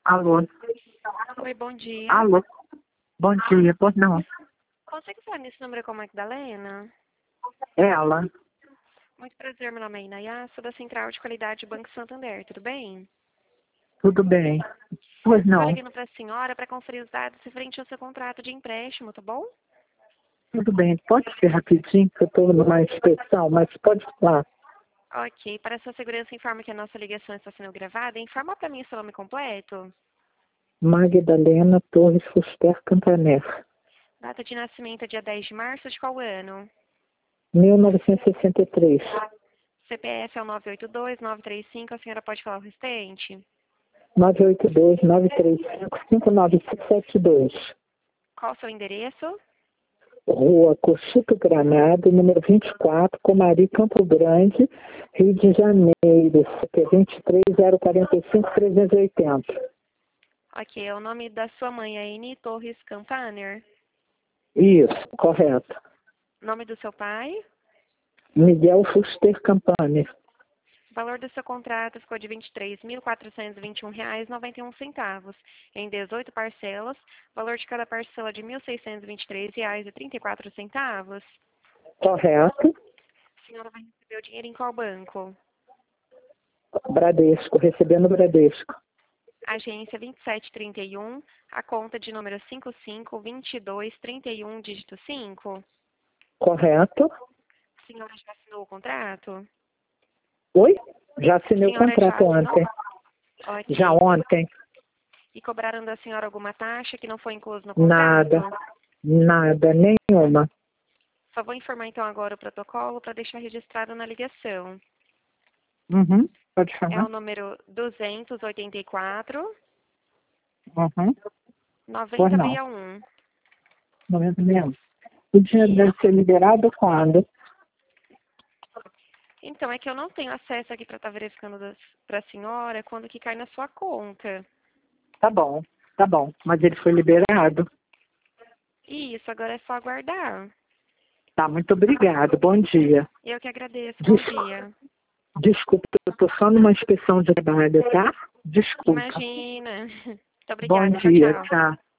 Alô? Oi, bom dia. Alô? Bom dia, pois não. Consegue falar nesse número com a Magdalena? Ela? Muito prazer, meu nome é Inayá, sou da Central de Qualidade do Banco Santander, tudo bem? Tudo bem? Pois Estou não. ligando para a senhora para conferir os dados referente ao seu contrato de empréstimo, tá bom? Tudo bem. Pode ser rapidinho, que eu estou numa inspeção, mas pode falar. Ok, para sua segurança, informa que a nossa ligação está sendo gravada. Informa para mim o seu nome completo, Magdalena Torres Fuster Campaner. data de nascimento é dia 10 de março de qual ano? 1963. CPF é o 982-935, a senhora pode falar o restante? 982-935-59672. Qual o seu endereço? Rua Cochito Granado, número 24, Comari, Campo Grande, Rio de Janeiro, CP 23045-380. Ok, o nome da sua mãe é Eni Torres Campaner. Isso, correto. Nome do seu pai? Miguel Fuster Campaner. O valor do seu contrato ficou de R$ 23.421,91 em 18 parcelas. O valor de cada parcela de R$ 1.623,34. Correto. A senhora vai receber o dinheiro em qual banco? Bradesco, recebendo Bradesco. Agência 2731, a conta de número 552231, dígito 5. Correto. A senhora já assinou o contrato? Oi? Já A assinei o senhora já contrato assinou? ontem. Ok. Já ontem. E cobraram da senhora alguma taxa que não foi incluso no Nada. contrato? Nada, nenhuma. Só vou informar então agora o protocolo para deixar registrado na ligação. Uhum. Pode É falar? o número 284 Uhum. Pois não. 9061. 90 mesmo. O dinheiro Isso. deve ser liberado quando? Então, é que eu não tenho acesso aqui para estar verificando para a senhora quando que cai na sua conta. Tá bom. Tá bom. Mas ele foi liberado. Isso, agora é só aguardar. Tá, muito obrigado. Bom dia. Eu que agradeço. Bom dia. Desculpa, eu tô só numa inspeção de trabalho, tá? Desculpa. Imagina. Muito Bom obrigada. Tchau, dia, tchau. tchau.